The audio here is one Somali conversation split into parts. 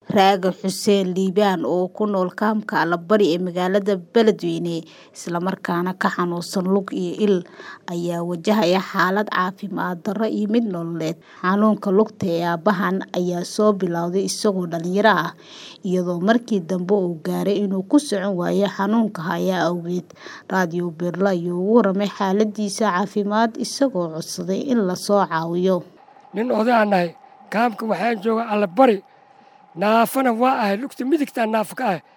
Raaga Xuseen Liibaan oo ku nool kaamka Allabari ee magaalada Beledweyne isla markaana ka xanuunsan lug iyo il ayaa wajahaya xaalad caafimaad darro iyo mid nololeed. Xanuunka lugta ee aabahan ayaa soo bilowday isagoo dhalinyaro ah iyadoo markii dambe uu gaaray inuu ku socon waayo xanuunka haya awgeed. Radio Beerla ayaa ugu warramay xaaladiisa caafimaad isagoo codsaday in la soo caawiyo. nin odaanahay kaamka waxaan joogaa Allabari naafana waa ahay lugta midigta naaf ka ah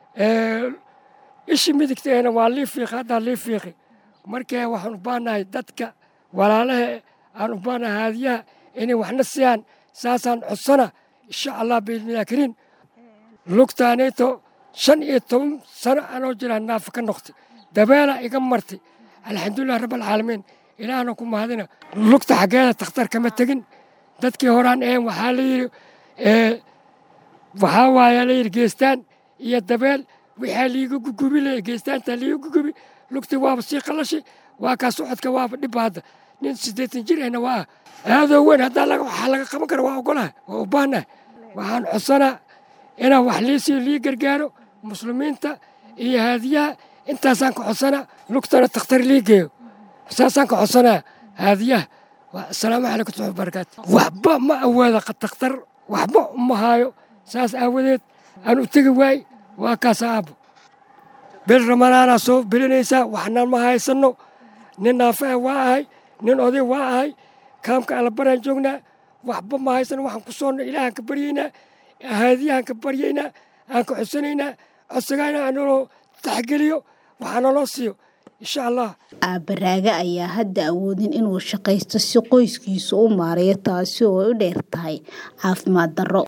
ishi midigteena waa liifiiq hadda liifiiqi markii waxaan u baahnahay dadka walaalaha aan u baahnahay haadiyaha inay waxna siiyaan saasaan codsana insha Allah biidnillah kariin lugtaaneeto 15 sano anoo jira naaf ka noqday dabeela iga martay alxamdulillah rabbil caalamiin ilaahna ku mahadina lugta xageeda takhtar kama tagin dadkii horaan waxaa la yiri waxaa waaye la yiri geestaan iyo dabeel wixii liiga gugubi leh geestaanta liiga gugubi lugtii waa si qalashay waa ka socodka waa dhibaata nin 80 jir ahna waa aadoo weyn hadda laga qaban karo waa ogolahay waa u baahnahay waxaan codsanaa inaan wax liisii lii gargaaro muslimiinta iyo haadiyaha intaasaan ka codsanaa lugtana takhtar lii geeyo saasaan ka codsanaa haadiyaha السلام عليكم ورحمة الله وبركاته وحبا ما أولا قد تختار وحبا ما هايو ساس أولاد أنا تجواي وكاساب بالرمانة صوف بالنساء وحنا ما هاي سنو ننافع واعي ننأذي واعي كام كعلى بران جونا وحبا ما هاي سنو وحنا كسون إلى كبرينا هذه كبرينا أنك حسنينا أسرعنا أنو تحقليو وحنا نصيو insha Allah. Raaga ayaa hadda awoodin inuu shaqaysto si qoyskiisu u maareeyo taasi oo u dheer tahay caafimaad darro.